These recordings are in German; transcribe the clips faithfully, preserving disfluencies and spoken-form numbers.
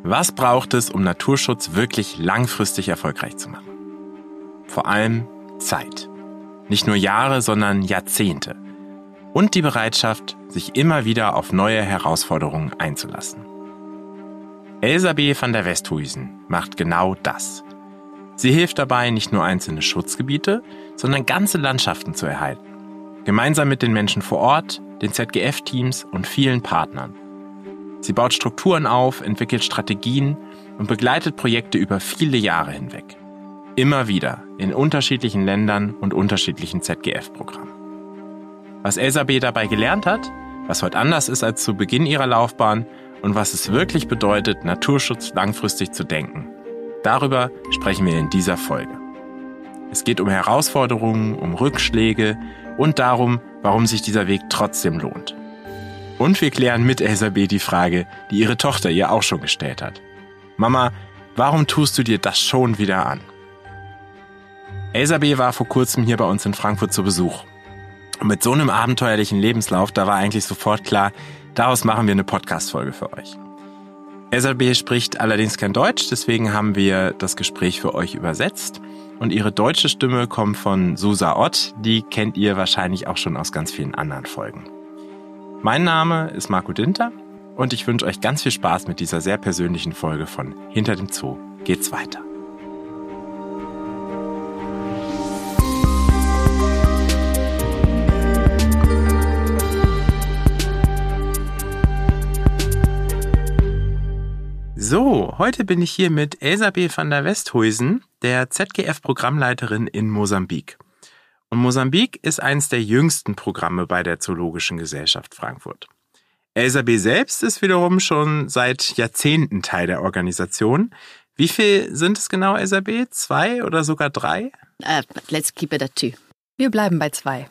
Was braucht es, um Naturschutz wirklich langfristig erfolgreich zu machen? Vor allem Zeit. Nicht nur Jahre, sondern Jahrzehnte. Und die Bereitschaft, sich immer wieder auf neue Herausforderungen einzulassen. Elsa B. van der Westhuizen macht genau das. Sie hilft dabei, nicht nur einzelne Schutzgebiete, sondern ganze Landschaften zu erhalten. Gemeinsam mit den Menschen vor Ort, den Z G F-Teams und vielen Partnern. Sie baut Strukturen auf, entwickelt Strategien und begleitet Projekte über viele Jahre hinweg. Immer wieder in unterschiedlichen Ländern und unterschiedlichen Z G F-Programmen. Was Elsa B. dabei gelernt hat, was heute anders ist als zu Beginn ihrer Laufbahn und was es wirklich bedeutet, Naturschutz langfristig zu denken. Darüber sprechen wir in dieser Folge. Es geht um Herausforderungen, um Rückschläge und darum, warum sich dieser Weg trotzdem lohnt. Und wir klären mit Elsa B. die Frage, die ihre Tochter ihr auch schon gestellt hat. Mama, warum tust du dir das schon wieder an? Elsa B. war vor kurzem hier bei uns in Frankfurt zu Besuch. Und mit so einem abenteuerlichen Lebenslauf, da war eigentlich sofort klar, daraus machen wir eine Podcast-Folge für euch. Elsa B. spricht allerdings kein Deutsch, deswegen haben wir das Gespräch für euch übersetzt. Und ihre deutsche Stimme kommt von Susa Ott, die kennt ihr wahrscheinlich auch schon aus ganz vielen anderen Folgen. Mein Name ist Marco Dinter und ich wünsche euch ganz viel Spaß mit dieser sehr persönlichen Folge von Hinter dem Zoo geht's weiter. So, heute bin ich hier mit Elsa B. van der Westhuizen, der Z G F-Programmleiterin in Mosambik. Und Mosambik ist eines der jüngsten Programme bei der Zoologischen Gesellschaft Frankfurt. Elsa B. selbst ist wiederum schon seit Jahrzehnten Teil der Organisation. Wie viel sind es genau, Elsa B.? Zwei oder sogar drei? Uh, let's keep it at two. Wir bleiben bei zwei.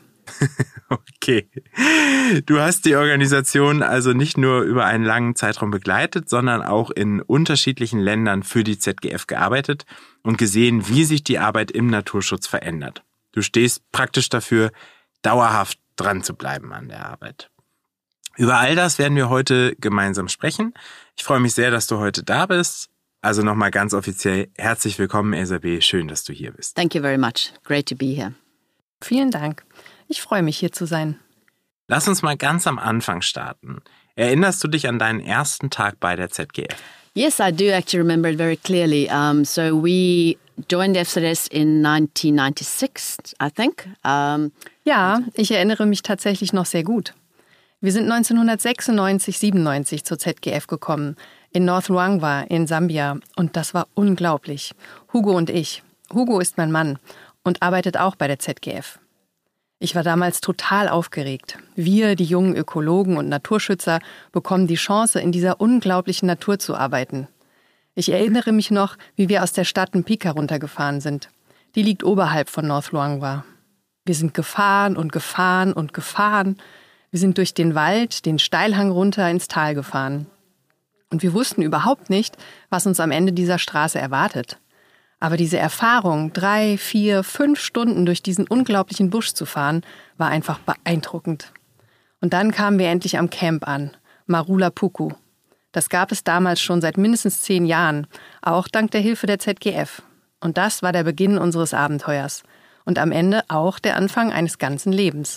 Okay. Du hast die Organisation also nicht nur über einen langen Zeitraum begleitet, sondern auch in unterschiedlichen Ländern für die Z G F gearbeitet und gesehen, wie sich die Arbeit im Naturschutz verändert. Du stehst praktisch dafür, dauerhaft dran zu bleiben an der Arbeit. Über all das werden wir heute gemeinsam sprechen. Ich freue mich sehr, dass du heute da bist. Also nochmal ganz offiziell herzlich willkommen, Elsa B. Schön, dass du hier bist. Thank you very much. Great to be here. Vielen Dank. Ich freue mich, hier zu sein. Lass uns mal ganz am Anfang starten. Erinnerst du dich an deinen ersten Tag bei der Z G F? Yes, I do actually remember it very clearly. Um, so we joined F Z S in nineteen ninety-six, I think. Um, ja, ich erinnere mich tatsächlich noch sehr gut. Wir sind neunzehnhundertsechsundneunzig, siebenundneunzig zur Z G F gekommen, in North Luangwa in Sambia. Und das war unglaublich. Hugo und ich. Hugo ist mein Mann und arbeitet auch bei der Z G F. Ich war damals total aufgeregt. Wir, die jungen Ökologen und Naturschützer, bekommen die Chance, in dieser unglaublichen Natur zu arbeiten. Ich erinnere mich noch, wie wir aus der Stadt Mpika runtergefahren sind. Die liegt oberhalb von North Luangwa. Wir sind gefahren und gefahren und gefahren. Wir sind durch den Wald, den Steilhang runter ins Tal gefahren. Und wir wussten überhaupt nicht, was uns am Ende dieser Straße erwartet. Aber diese Erfahrung, drei, vier, fünf Stunden durch diesen unglaublichen Busch zu fahren, war einfach beeindruckend. Und dann kamen wir endlich am Camp an, Marula Puku. Das gab es damals schon seit mindestens zehn Jahren, auch dank der Hilfe der Z G F. Und das war der Beginn unseres Abenteuers. Und am Ende auch der Anfang eines ganzen Lebens.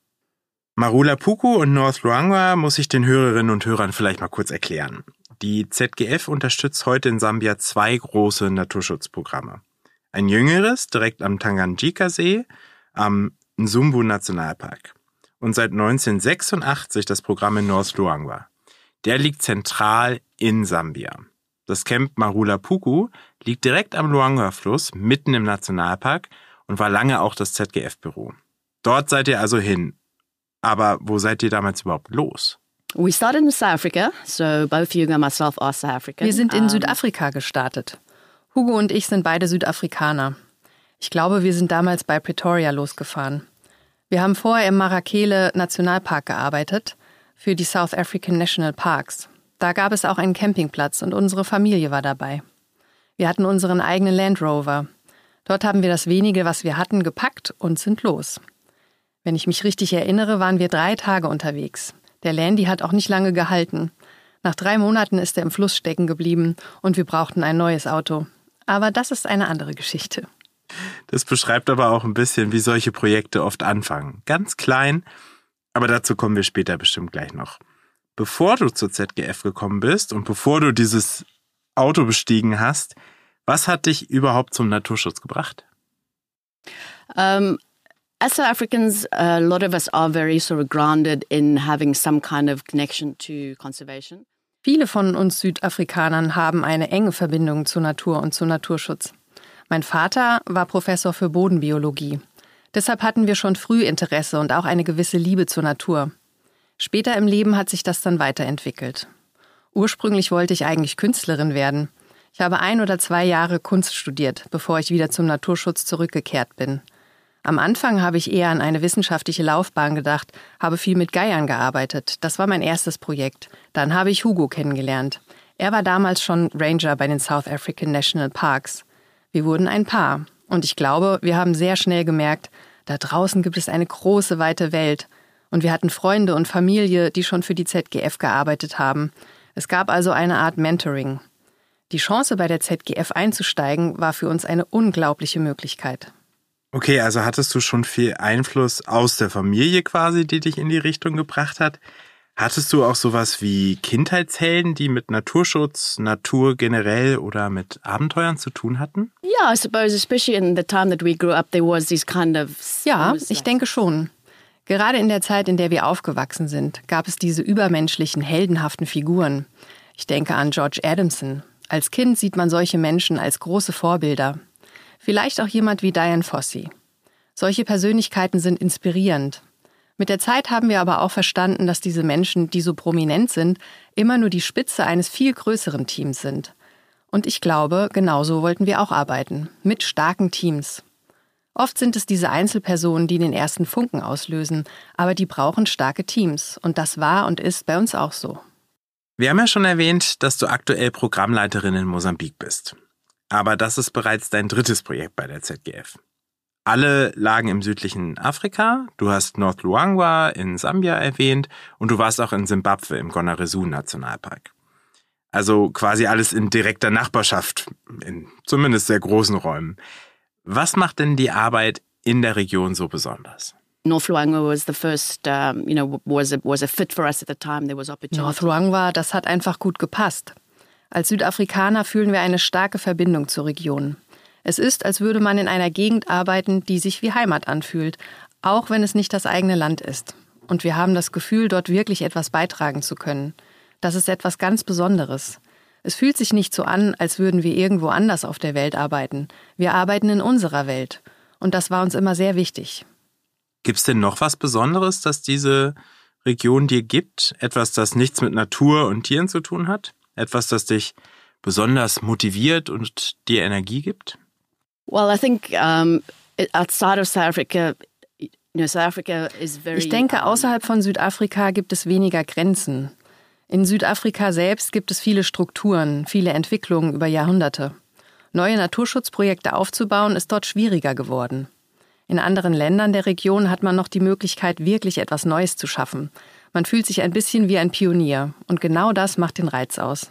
Marula Puku und North Luangwa muss ich den Hörerinnen und Hörern vielleicht mal kurz erklären. Die Z G F unterstützt heute in Sambia zwei große Naturschutzprogramme. Ein jüngeres direkt am Tanganyika-See, am Nsumbu-Nationalpark. Und seit neunzehnhundertsechsundachtzig das Programm in North Luangwa. Der liegt zentral in Sambia. Das Camp Marula Puku liegt direkt am Luangwa-Fluss, mitten im Nationalpark und war lange auch das Z G F-Büro. Dort seid ihr also hin. Aber wo seid ihr damals überhaupt los? We started in South Africa, so both Hugo and myself are South African. Wir sind in um, Südafrika gestartet. Hugo und ich sind beide Südafrikaner. Ich glaube, wir sind damals bei Pretoria losgefahren. Wir haben vorher im Marakele Nationalpark gearbeitet, für die South African National Parks. Da gab es auch einen Campingplatz und unsere Familie war dabei. Wir hatten unseren eigenen Land Rover. Dort haben wir das wenige, was wir hatten, gepackt und sind los. Wenn ich mich richtig erinnere, waren wir drei Tage unterwegs. Der Landy hat auch nicht lange gehalten. Nach drei Monaten ist er im Fluss stecken geblieben und wir brauchten ein neues Auto. Aber das ist eine andere Geschichte. Das beschreibt aber auch ein bisschen, wie solche Projekte oft anfangen. Ganz klein, aber dazu kommen wir später bestimmt gleich noch. Bevor du zur Z G F gekommen bist und bevor du dieses Auto bestiegen hast, was hat dich überhaupt zum Naturschutz gebracht? Um, as South Africans, a lot of us are very sort of grounded in having some kind of connection to conservation. Viele von uns Südafrikanern haben eine enge Verbindung zur Natur und zu Naturschutz. Mein Vater war Professor für Bodenbiologie. Deshalb hatten wir schon früh Interesse und auch eine gewisse Liebe zur Natur. Später im Leben hat sich das dann weiterentwickelt. Ursprünglich wollte ich eigentlich Künstlerin werden. Ich habe ein oder zwei Jahre Kunst studiert, bevor ich wieder zum Naturschutz zurückgekehrt bin. Am Anfang habe ich eher an eine wissenschaftliche Laufbahn gedacht, habe viel mit Geiern gearbeitet. Das war mein erstes Projekt. Dann habe ich Hugo kennengelernt. Er war damals schon Ranger bei den South African National Parks. Wir wurden ein Paar. Und ich glaube, wir haben sehr schnell gemerkt, da draußen gibt es eine große, weite Welt. Und wir hatten Freunde und Familie, die schon für die Z G F gearbeitet haben. Es gab also eine Art Mentoring. Die Chance, bei der Z G F einzusteigen, war für uns eine unglaubliche Möglichkeit. Okay, also hattest du schon viel Einfluss aus der Familie quasi, die dich in die Richtung gebracht hat? Hattest du auch sowas wie Kindheitshelden, die mit Naturschutz, Natur generell oder mit Abenteuern zu tun hatten? Yeah, I suppose, especially in the time that we grew up, there was this kind of... Ja, ich denke schon. Gerade in der Zeit, in der wir aufgewachsen sind, gab es diese übermenschlichen, heldenhaften Figuren. Ich denke an George Adamson. Als Kind sieht man solche Menschen als große Vorbilder. Vielleicht auch jemand wie Dian Fossey. Solche Persönlichkeiten sind inspirierend. Mit der Zeit haben wir aber auch verstanden, dass diese Menschen, die so prominent sind, immer nur die Spitze eines viel größeren Teams sind. Und ich glaube, genauso wollten wir auch arbeiten. Mit starken Teams. Oft sind es diese Einzelpersonen, die den ersten Funken auslösen, aber die brauchen starke Teams. Und das war und ist bei uns auch so. Wir haben ja schon erwähnt, dass du aktuell Programmleiterin in Mosambik bist. Aber das ist bereits dein drittes Projekt bei der Z G F. Alle lagen im südlichen Afrika. Du hast North Luangwa in Sambia erwähnt und du warst auch in Simbabwe im Gonaresu-Nationalpark. Also quasi alles in direkter Nachbarschaft, in zumindest sehr großen Räumen. Was macht denn die Arbeit in der Region so besonders? North Luangwa was the first, um, you know, was a, was a fit for us at the time. There was opportunity. North Luangwa, das hat einfach gut gepasst. Als Südafrikaner fühlen wir eine starke Verbindung zur Region. Es ist, als würde man in einer Gegend arbeiten, die sich wie Heimat anfühlt, auch wenn es nicht das eigene Land ist. Und wir haben das Gefühl, dort wirklich etwas beitragen zu können. Das ist etwas ganz Besonderes. Es fühlt sich nicht so an, als würden wir irgendwo anders auf der Welt arbeiten. Wir arbeiten in unserer Welt. Und das war uns immer sehr wichtig. Gibt es denn noch was Besonderes, das diese Region dir gibt? Etwas, das nichts mit Natur und Tieren zu tun hat? Etwas, das dich besonders motiviert und dir Energie gibt? Well, I think um, outside of South Africa, you know, South Africa is very. Ich denke, außerhalb von Südafrika gibt es weniger Grenzen. In Südafrika selbst gibt es viele Strukturen, viele Entwicklungen über Jahrhunderte. Neue Naturschutzprojekte aufzubauen, ist dort schwieriger geworden. In anderen Ländern der Region hat man noch die Möglichkeit, wirklich etwas Neues zu schaffen. Man fühlt sich ein bisschen wie ein Pionier. Und genau das macht den Reiz aus.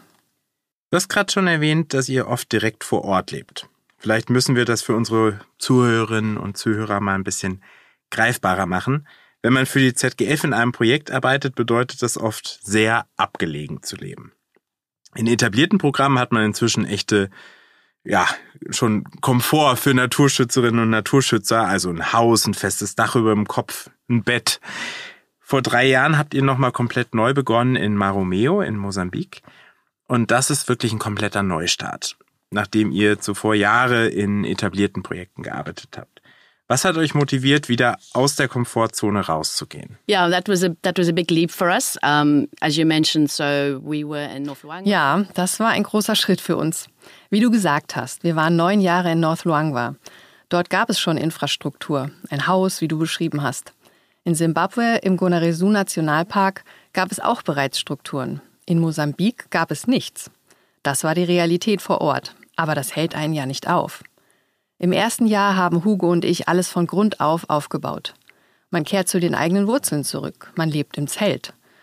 Du hast gerade schon erwähnt, dass ihr oft direkt vor Ort lebt. Vielleicht müssen wir das für unsere Zuhörerinnen und Zuhörer mal ein bisschen greifbarer machen. Wenn man für die Z G F in einem Projekt arbeitet, bedeutet das oft, sehr abgelegen zu leben. In etablierten Programmen hat man inzwischen echte, ja, schon Komfort für Naturschützerinnen und Naturschützer, also ein Haus, ein festes Dach über dem Kopf, ein Bett. Vor drei Jahren habt ihr nochmal komplett neu begonnen in Maromeo in Mosambik. Und das ist wirklich ein kompletter Neustart, nachdem ihr zuvor Jahre in etablierten Projekten gearbeitet habt. Was hat euch motiviert, wieder aus der Komfortzone rauszugehen? Yeah, that was a that was a big leap for us. Um, as you mentioned, so we were in North Luangwa. Ja, das war ein großer Schritt für uns. Wie du gesagt hast, wir waren neun Jahre in North Luangwa. Dort gab es schon Infrastruktur, ein Haus, wie du beschrieben hast. In Simbabwe, im Gonaresu-Nationalpark, gab es auch bereits Strukturen. In Mosambik gab es nichts. Das war die Realität vor Ort. Aber das hält einen ja nicht auf. Im ersten Jahr haben Hugo und ich alles von Grund auf aufgebaut. Man kehrt zu den eigenen Wurzeln zurück. Man lebt im Zelt.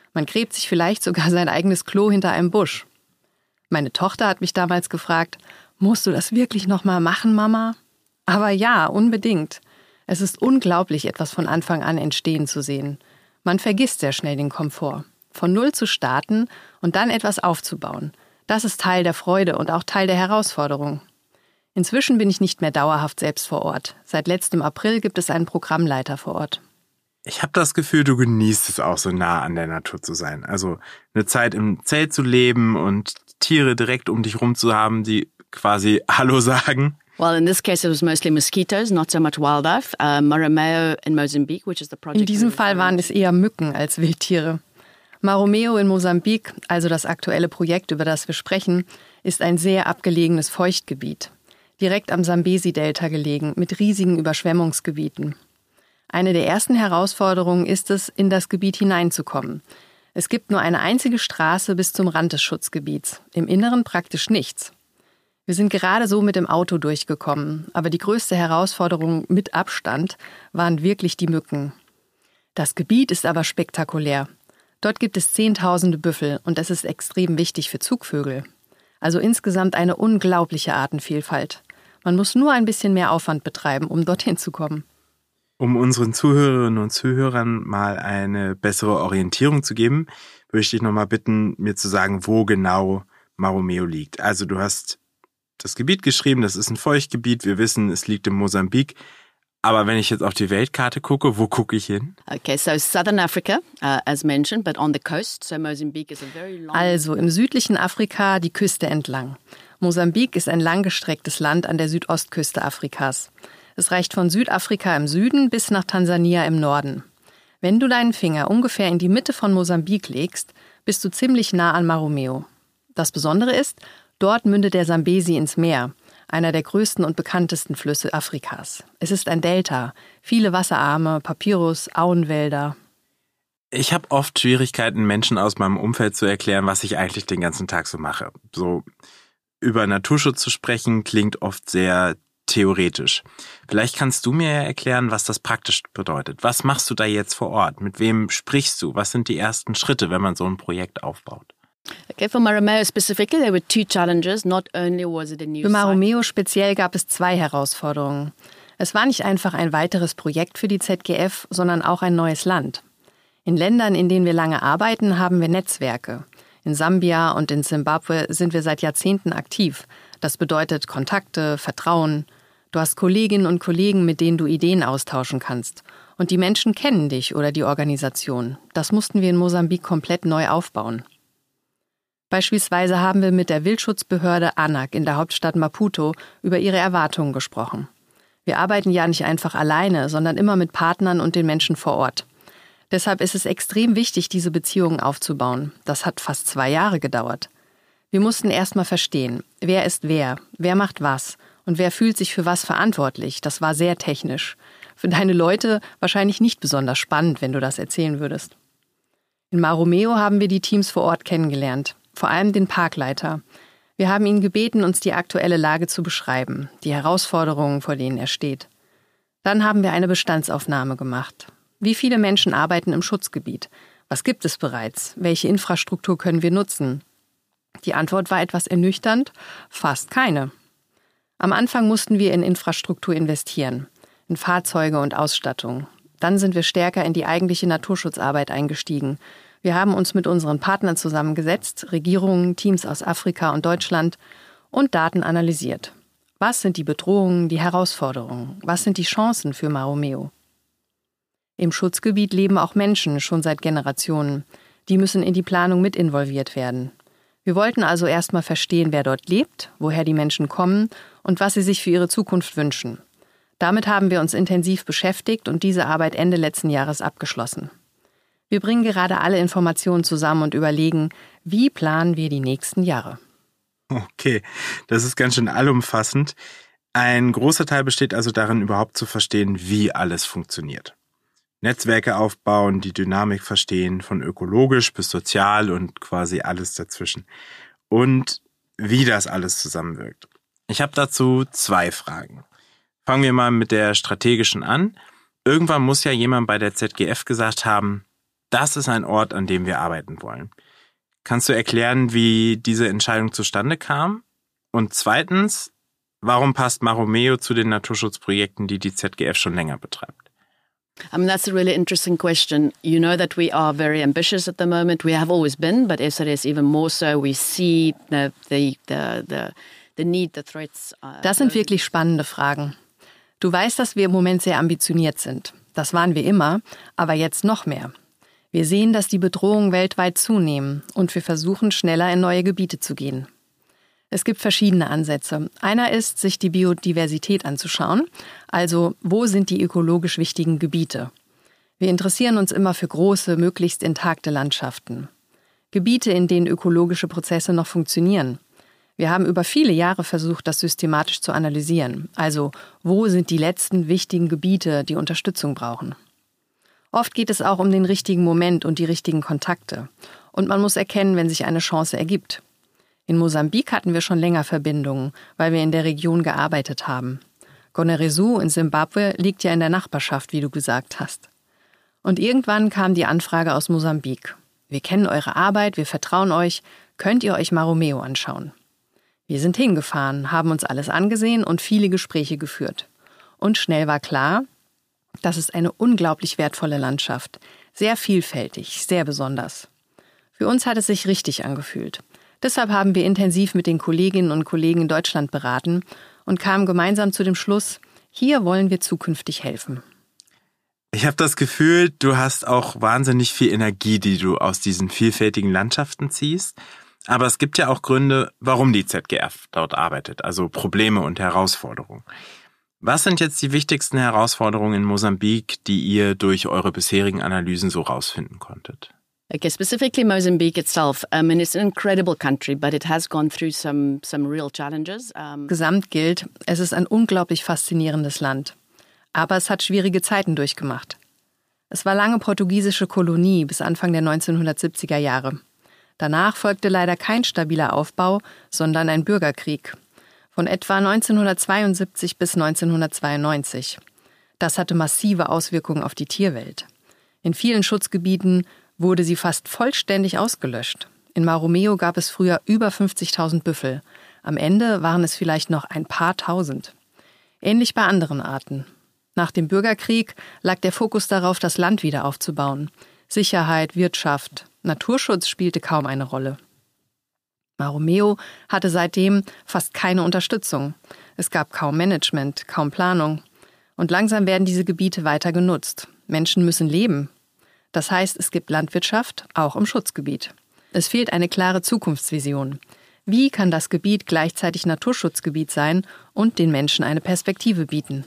Man gräbt sich vielleicht sogar sein eigenes Klo hinter einem Busch. Meine Tochter hat mich damals gefragt, musst du das wirklich noch mal machen, Mama? Aber ja, unbedingt. Es ist unglaublich, etwas von Anfang an entstehen zu sehen. Man vergisst sehr schnell den Komfort. Von Null zu starten und dann etwas aufzubauen. Das ist Teil der Freude und auch Teil der Herausforderung. Inzwischen bin ich nicht mehr dauerhaft selbst vor Ort. Seit letztem April gibt es einen Programmleiter vor Ort. Ich habe das Gefühl, du genießt es auch, so nah an der Natur zu sein. Also eine Zeit im Zelt zu leben und Tiere direkt um dich rum zu haben, die quasi Hallo sagen. Well, in this case, it was mostly mosquitoes, not so much wildlife. Uh, Maromeo in Mozambique, which is the project. In diesem Fall waren es eher Mücken als Wildtiere. Maromeo in Mosambik, also das aktuelle Projekt, über das wir sprechen, ist ein sehr abgelegenes Feuchtgebiet. Direkt am Sambesi-Delta gelegen, mit riesigen Überschwemmungsgebieten. Eine der ersten Herausforderungen ist es, in das Gebiet hineinzukommen. Es gibt nur eine einzige Straße bis zum Rand des Schutzgebiets, im Inneren praktisch nichts. Wir sind gerade so mit dem Auto durchgekommen, aber die größte Herausforderung mit Abstand waren wirklich die Mücken. Das Gebiet ist aber spektakulär. Dort gibt es zehntausende Büffel und es ist extrem wichtig für Zugvögel. Also insgesamt eine unglaubliche Artenvielfalt. Man muss nur ein bisschen mehr Aufwand betreiben, um dorthin zu kommen. Um unseren Zuhörerinnen und Zuhörern mal eine bessere Orientierung zu geben, würde ich dich nochmal bitten, mir zu sagen, wo genau Maromeo liegt. Also du hast das Gebiet geschrieben, das ist ein Feuchtgebiet. Wir wissen, es liegt in Mosambik. Aber wenn ich jetzt auf die Weltkarte gucke, wo gucke ich hin? Okay, so Southern Africa, uh, as mentioned, but on the coast. So Mozambique is a very long... Also im südlichen Afrika die Küste entlang. Mosambik ist ein langgestrecktes Land an der Südostküste Afrikas. Es reicht von Südafrika im Süden bis nach Tansania im Norden. Wenn du deinen Finger ungefähr in die Mitte von Mosambik legst, bist du ziemlich nah an Maromeo. Das Besondere ist, dort mündet der Sambesi ins Meer, einer der größten und bekanntesten Flüsse Afrikas. Es ist ein Delta, viele Wasserarme, Papyrus, Auenwälder. Ich habe oft Schwierigkeiten, Menschen aus meinem Umfeld zu erklären, was ich eigentlich den ganzen Tag so mache. So über Naturschutz zu sprechen, klingt oft sehr theoretisch. Vielleicht kannst du mir ja erklären, was das praktisch bedeutet. Was machst du da jetzt vor Ort? Mit wem sprichst du? Was sind die ersten Schritte, wenn man so ein Projekt aufbaut? Okay, for Maromeo specifically, there were two challenges. Not only was it a new Für Maromeo speziell gab es zwei Herausforderungen. Es war nicht einfach ein weiteres Projekt für die Z G F, sondern auch ein neues Land. In Ländern, in denen wir lange arbeiten, haben wir Netzwerke. In Sambia und in Zimbabwe sind wir seit Jahrzehnten aktiv. Das bedeutet Kontakte, Vertrauen. Du hast Kolleginnen und Kollegen, mit denen du Ideen austauschen kannst. Und die Menschen kennen dich oder die Organisation. Das mussten wir in Mosambik komplett neu aufbauen. Beispielsweise haben wir mit der Wildschutzbehörde ANAC in der Hauptstadt Maputo über ihre Erwartungen gesprochen. Wir arbeiten ja nicht einfach alleine, sondern immer mit Partnern und den Menschen vor Ort. Deshalb ist es extrem wichtig, diese Beziehungen aufzubauen. Das hat fast zwei Jahre gedauert. Wir mussten erst mal verstehen, wer ist wer, wer macht was und wer fühlt sich für was verantwortlich. Das war sehr technisch. Für deine Leute wahrscheinlich nicht besonders spannend, wenn du das erzählen würdest. In Maromeo haben wir die Teams vor Ort kennengelernt. Vor allem den Parkleiter. Wir haben ihn gebeten, uns die aktuelle Lage zu beschreiben, die Herausforderungen, vor denen er steht. Dann haben wir eine Bestandsaufnahme gemacht. Wie viele Menschen arbeiten im Schutzgebiet? Was gibt es bereits? Welche Infrastruktur können wir nutzen? Die Antwort war etwas ernüchternd, fast keine. Am Anfang mussten wir in Infrastruktur investieren, in Fahrzeuge und Ausstattung. Dann sind wir stärker in die eigentliche Naturschutzarbeit eingestiegen. Wir haben uns mit unseren Partnern zusammengesetzt, Regierungen, Teams aus Afrika und Deutschland und Daten analysiert. Was sind die Bedrohungen, die Herausforderungen? Was sind die Chancen für Maromeo? Im Schutzgebiet leben auch Menschen schon seit Generationen. Die müssen in die Planung mit involviert werden. Wir wollten also erstmal verstehen, wer dort lebt, woher die Menschen kommen und was sie sich für ihre Zukunft wünschen. Damit haben wir uns intensiv beschäftigt und diese Arbeit Ende letzten Jahres abgeschlossen. Wir bringen gerade alle Informationen zusammen und überlegen, wie planen wir die nächsten Jahre. Okay, das ist ganz schön allumfassend. Ein großer Teil besteht also darin, überhaupt zu verstehen, wie alles funktioniert. Netzwerke aufbauen, die Dynamik verstehen, von ökologisch bis sozial und quasi alles dazwischen. Und wie das alles zusammenwirkt. Ich habe dazu zwei Fragen. Fangen wir mal mit der strategischen an. Irgendwann muss ja jemand bei der Z G F gesagt haben, das ist ein Ort, an dem wir arbeiten wollen. Kannst du erklären, wie diese Entscheidung zustande kam? Und zweitens, warum passt Maromeo zu den Naturschutzprojekten, die die Z G F schon länger betreibt? I mean, that's a really interesting question. You know that we are very ambitious at the moment. We have always been, but S R S even more so. We see the the the the, the need, the threats. Uh, das sind wirklich spannende Fragen. Du weißt, dass wir im Moment sehr ambitioniert sind. Das waren wir immer, aber jetzt noch mehr. Wir sehen, dass die Bedrohungen weltweit zunehmen und wir versuchen, schneller in neue Gebiete zu gehen. Es gibt verschiedene Ansätze. Einer ist, sich die Biodiversität anzuschauen, also wo sind die ökologisch wichtigen Gebiete. Wir interessieren uns immer für große, möglichst intakte Landschaften. Gebiete, in denen ökologische Prozesse noch funktionieren. Wir haben über viele Jahre versucht, das systematisch zu analysieren. Also, wo sind die letzten wichtigen Gebiete, die Unterstützung brauchen? Oft geht es auch um den richtigen Moment und die richtigen Kontakte. Und man muss erkennen, wenn sich eine Chance ergibt. In Mosambik hatten wir schon länger Verbindungen, weil wir in der Region gearbeitet haben. Goneresu in Simbabwe liegt ja in der Nachbarschaft, wie du gesagt hast. Und irgendwann kam die Anfrage aus Mosambik. Wir kennen eure Arbeit, wir vertrauen euch, könnt ihr euch Maromeo anschauen? Wir sind hingefahren, haben uns alles angesehen und viele Gespräche geführt. Und schnell war klar, das ist eine unglaublich wertvolle Landschaft, sehr vielfältig, sehr besonders. Für uns hat es sich richtig angefühlt. Deshalb haben wir intensiv mit den Kolleginnen und Kollegen in Deutschland beraten und kamen gemeinsam zu dem Schluss, hier wollen wir zukünftig helfen. Ich habe das Gefühl, du hast auch wahnsinnig viel Energie, die du aus diesen vielfältigen Landschaften ziehst. Aber es gibt ja auch Gründe, warum die Z G F dort arbeitet, also Probleme und Herausforderungen. Was sind jetzt die wichtigsten Herausforderungen in Mosambik, die ihr durch eure bisherigen Analysen so rausfinden konntet? Okay, specifically Mozambique itself. I mean, it's an incredible country, but it has gone through some some real challenges. Um Gesamt gilt, es ist ein unglaublich faszinierendes Land. Aber es hat schwierige Zeiten durchgemacht. Es war lange portugiesische Kolonie bis Anfang der neunzehnhundertsiebziger Jahre. Danach folgte leider kein stabiler Aufbau, sondern ein Bürgerkrieg. Von etwa neunzehnhundertzweiundsiebzig bis neunzehnhundertzweiundneunzig. Das hatte massive Auswirkungen auf die Tierwelt. In vielen Schutzgebieten wurde sie fast vollständig ausgelöscht. In Maromeo gab es früher über fünfzigtausend Büffel. Am Ende waren es vielleicht noch ein paar Tausend. Ähnlich bei anderen Arten. Nach dem Bürgerkrieg lag der Fokus darauf, das Land wieder aufzubauen. Sicherheit, Wirtschaft, Naturschutz spielte kaum eine Rolle. Maromeo hatte seitdem fast keine Unterstützung. Es gab kaum Management, kaum Planung. Und langsam werden diese Gebiete weiter genutzt. Menschen müssen leben. Das heißt, es gibt Landwirtschaft, auch im Schutzgebiet. Es fehlt eine klare Zukunftsvision. Wie kann das Gebiet gleichzeitig Naturschutzgebiet sein und den Menschen eine Perspektive bieten?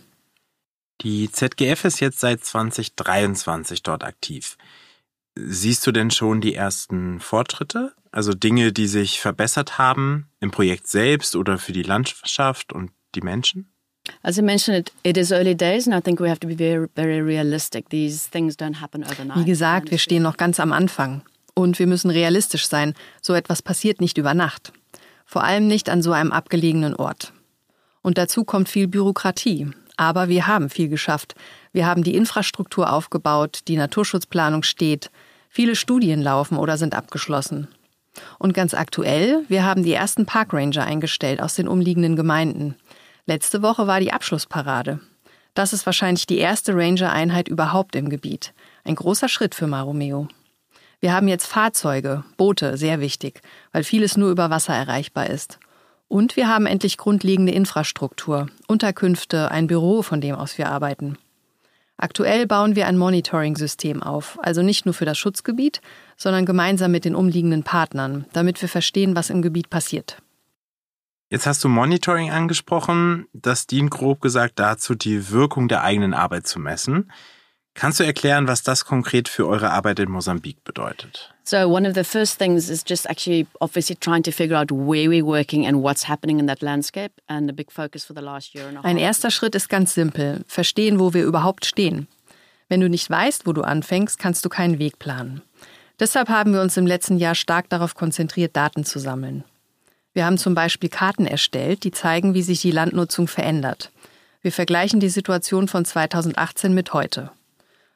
Die Z G F ist jetzt seit zwanzig dreiundzwanzig dort aktiv. Siehst du denn schon die ersten Fortschritte? Also Dinge, die sich verbessert haben im Projekt selbst oder für die Landschaft und die Menschen? As I mentioned, it, it is early days and I think we have to be very, very realistic. These things don't happen overnight. Wie gesagt, wir stehen noch ganz am Anfang. Und wir müssen realistisch sein. So etwas passiert nicht über Nacht. Vor allem nicht an so einem abgelegenen Ort. Und dazu kommt viel Bürokratie. Aber wir haben viel geschafft. Wir haben die Infrastruktur aufgebaut, die Naturschutzplanung steht. Viele Studien laufen oder sind abgeschlossen. Und ganz aktuell, wir haben die ersten Parkranger eingestellt aus den umliegenden Gemeinden. Letzte Woche war die Abschlussparade. Das ist wahrscheinlich die erste Ranger-Einheit überhaupt im Gebiet. Ein großer Schritt für Maromeo. Wir haben jetzt Fahrzeuge, Boote, sehr wichtig, weil vieles nur über Wasser erreichbar ist. Und wir haben endlich grundlegende Infrastruktur, Unterkünfte, ein Büro, von dem aus wir arbeiten. Aktuell bauen wir ein Monitoring-System auf, also nicht nur für das Schutzgebiet, sondern gemeinsam mit den umliegenden Partnern, damit wir verstehen, was im Gebiet passiert. Jetzt hast du Monitoring angesprochen. Das dient grob gesagt dazu, die Wirkung der eigenen Arbeit zu messen. Kannst du erklären, was das konkret für eure Arbeit in Mosambik bedeutet? So one of the first things is just actually obviously trying to figure out where we're working and what's happening in that landscape, and a big focus for the last year and a half. Ein erster Schritt ist ganz simpel, verstehen, wo wir überhaupt stehen. Wenn du nicht weißt, wo du anfängst, kannst du keinen Weg planen. Deshalb haben wir uns im letzten Jahr stark darauf konzentriert, Daten zu sammeln. Wir haben zum Beispiel Karten erstellt, die zeigen, wie sich die Landnutzung verändert. Wir vergleichen die Situation von zweitausendachtzehn mit heute.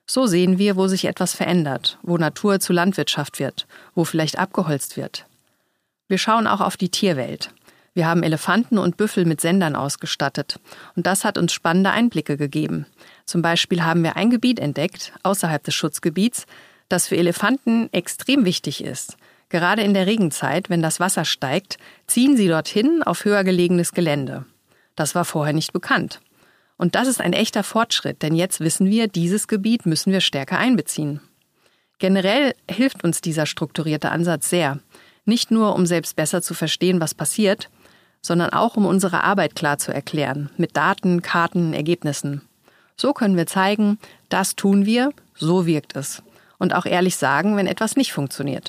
So sehen wir, wo sich etwas verändert, wo Natur zu Landwirtschaft wird, wo vielleicht abgeholzt wird. Wir schauen auch auf die Tierwelt. Wir haben Elefanten und Büffel mit Sendern ausgestattet. Und das hat uns spannende Einblicke gegeben. Zum Beispiel haben wir ein Gebiet entdeckt, außerhalb des Schutzgebiets, das für Elefanten extrem wichtig ist. Gerade in der Regenzeit, wenn das Wasser steigt, ziehen sie dorthin auf höher gelegenes Gelände. Das war vorher nicht bekannt. Und das ist ein echter Fortschritt, denn jetzt wissen wir, dieses Gebiet müssen wir stärker einbeziehen. Generell hilft uns dieser strukturierte Ansatz sehr. Nicht nur, um selbst besser zu verstehen, was passiert, sondern auch, um unsere Arbeit klar zu erklären, mit Daten, Karten, Ergebnissen. So können wir zeigen, das tun wir, so wirkt es. Und auch ehrlich sagen, wenn etwas nicht funktioniert.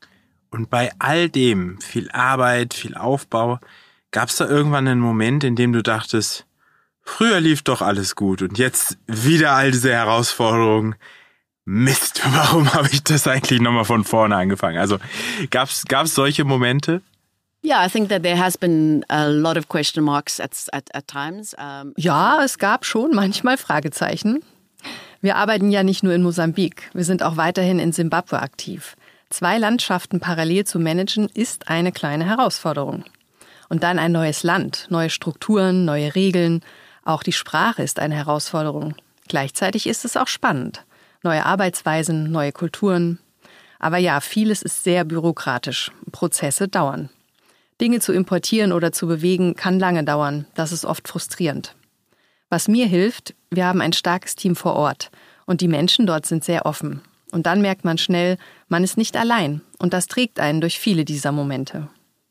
Und bei all dem, viel Arbeit, viel Aufbau, gab es da irgendwann einen Moment, in dem du dachtest, früher lief doch alles gut und jetzt wieder all diese Herausforderungen. Mist, warum habe ich das eigentlich nochmal von vorne angefangen? Also gab's gab's solche Momente? Yeah, I think that there has been a lot of question marks at at, at times. Um, ja, es gab schon manchmal Fragezeichen. Wir arbeiten ja nicht nur in Mosambik, wir sind auch weiterhin in Simbabwe aktiv. Zwei Landschaften parallel zu managen ist eine kleine Herausforderung. Und dann ein neues Land, neue Strukturen, neue Regeln. Auch die Sprache ist eine Herausforderung. Gleichzeitig ist es auch spannend. Neue Arbeitsweisen, neue Kulturen. Aber ja, vieles ist sehr bürokratisch. Prozesse dauern. Dinge zu importieren oder zu bewegen kann lange dauern. Das ist oft frustrierend. Was mir hilft, wir haben ein starkes Team vor Ort. Und die Menschen dort sind sehr offen. Und dann merkt man schnell, man ist nicht allein. Und das trägt einen durch viele dieser Momente.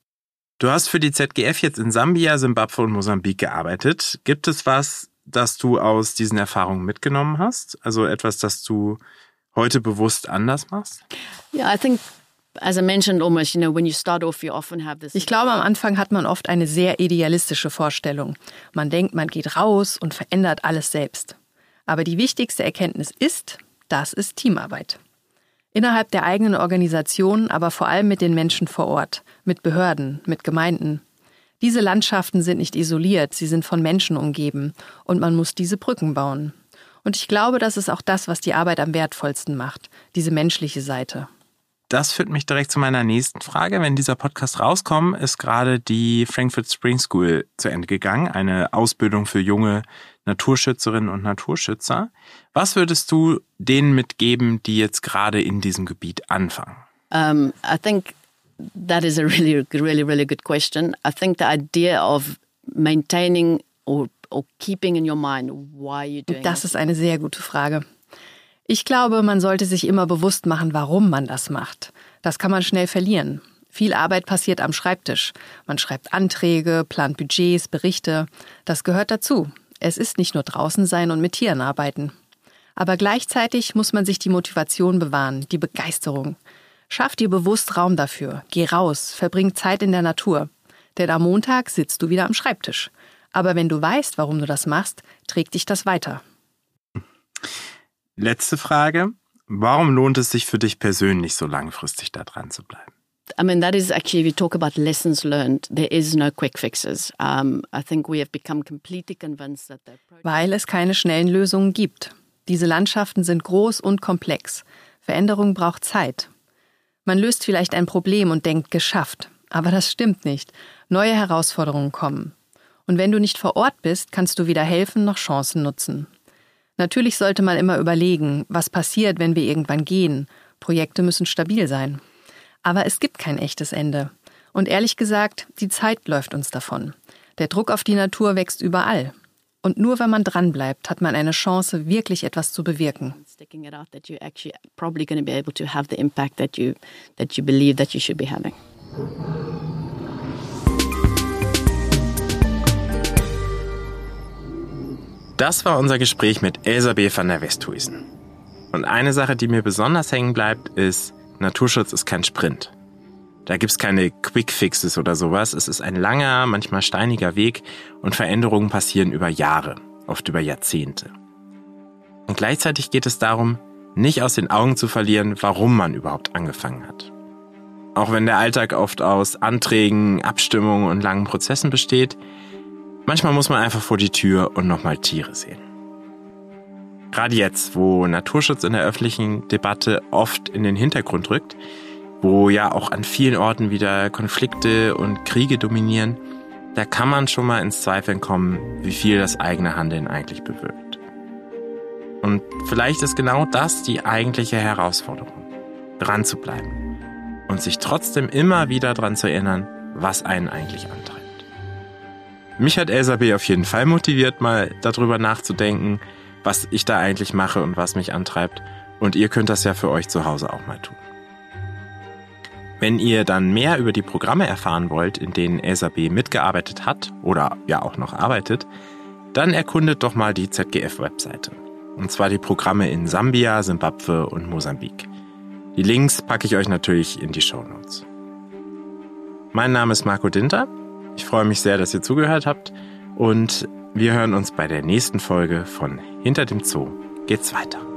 Du hast für die Z G F jetzt in Sambia, Simbabwe und Mosambik gearbeitet. Gibt es was, das du aus diesen Erfahrungen mitgenommen hast? Also etwas, das du heute bewusst anders machst? Yeah, I think, as I mentioned almost, you know, when you start off, you often have this. Ich glaube, am Anfang hat man oft eine sehr idealistische Vorstellung. Man denkt, man geht raus und verändert alles selbst. Aber die wichtigste Erkenntnis ist, das ist Teamarbeit. Innerhalb der eigenen Organisation, aber vor allem mit den Menschen vor Ort, mit Behörden, mit Gemeinden. Diese Landschaften sind nicht isoliert, sie sind von Menschen umgeben und man muss diese Brücken bauen. Und ich glaube, das ist auch das, was die Arbeit am wertvollsten macht, diese menschliche Seite. Das führt mich direkt zu meiner nächsten Frage. Wenn dieser Podcast rauskommt, ist gerade die Frankfurt Spring School zu Ende gegangen, eine Ausbildung für junge Naturschützerinnen und Naturschützer. Was würdest du denen mitgeben, die jetzt gerade in diesem Gebiet anfangen? Um, I think that is a really, really, really good question. I think the idea of maintaining or, or keeping in your mind why you're doing Das ist eine sehr gute Frage. Ich glaube, man sollte sich immer bewusst machen, warum man das macht. Das kann man schnell verlieren. Viel Arbeit passiert am Schreibtisch. Man schreibt Anträge, plant Budgets, Berichte. Das gehört dazu. Es ist nicht nur draußen sein und mit Tieren arbeiten. Aber gleichzeitig muss man sich die Motivation bewahren, die Begeisterung. Schaff dir bewusst Raum dafür. Geh raus, verbring Zeit in der Natur. Denn am Montag sitzt du wieder am Schreibtisch. Aber wenn du weißt, warum du das machst, trägt dich das weiter. Letzte Frage. Warum lohnt es sich für dich persönlich, so langfristig da dran zu bleiben? I mean, that is actually, we talk about lessons learned. There is no quick fixes. Um, I think we have become completely convinced that the approach. Weil es keine schnellen Lösungen gibt. Diese Landschaften sind groß und komplex. Veränderung braucht Zeit. Man löst vielleicht ein Problem und denkt, geschafft. Aber das stimmt nicht. Neue Herausforderungen kommen. Und wenn du nicht vor Ort bist, kannst du weder helfen noch Chancen nutzen. Natürlich sollte man immer überlegen, was passiert, wenn wir irgendwann gehen. Projekte müssen stabil sein. Aber es gibt kein echtes Ende. Und ehrlich gesagt, die Zeit läuft uns davon. Der Druck auf die Natur wächst überall. Und nur wenn man dranbleibt, hat man eine Chance, wirklich etwas zu bewirken. Sticking it out that you're actually probably going to be able to have the impact that you that you believe that you should be having. Das war unser Gespräch mit Elsa B. van der Westhuizen. Und eine Sache, die mir besonders hängen bleibt, ist, Naturschutz ist kein Sprint. Da gibt's keine Quick-Fixes oder sowas. Es ist ein langer, manchmal steiniger Weg und Veränderungen passieren über Jahre, oft über Jahrzehnte. Und gleichzeitig geht es darum, nicht aus den Augen zu verlieren, warum man überhaupt angefangen hat. Auch wenn der Alltag oft aus Anträgen, Abstimmungen und langen Prozessen besteht, manchmal muss man einfach vor die Tür und nochmal Tiere sehen. Gerade jetzt, wo Naturschutz in der öffentlichen Debatte oft in den Hintergrund rückt, wo ja auch an vielen Orten wieder Konflikte und Kriege dominieren, da kann man schon mal ins Zweifeln kommen, wie viel das eigene Handeln eigentlich bewirkt. Und vielleicht ist genau das die eigentliche Herausforderung, dran zu bleiben und sich trotzdem immer wieder daran zu erinnern, was einen eigentlich antreibt. Mich hat Elsa B. auf jeden Fall motiviert, mal darüber nachzudenken, was ich da eigentlich mache und was mich antreibt. Und ihr könnt das ja für euch zu Hause auch mal tun. Wenn ihr dann mehr über die Programme erfahren wollt, in denen Elsa B. mitgearbeitet hat oder ja auch noch arbeitet, dann erkundet doch mal die Z G F-Webseite. Und zwar die Programme in Sambia, Simbabwe und Mosambik. Die Links packe ich euch natürlich in die Shownotes. Mein Name ist Marco Dinter. Ich freue mich sehr, dass ihr zugehört habt. Und wir hören uns bei der nächsten Folge von Hinter dem Zoo geht's weiter.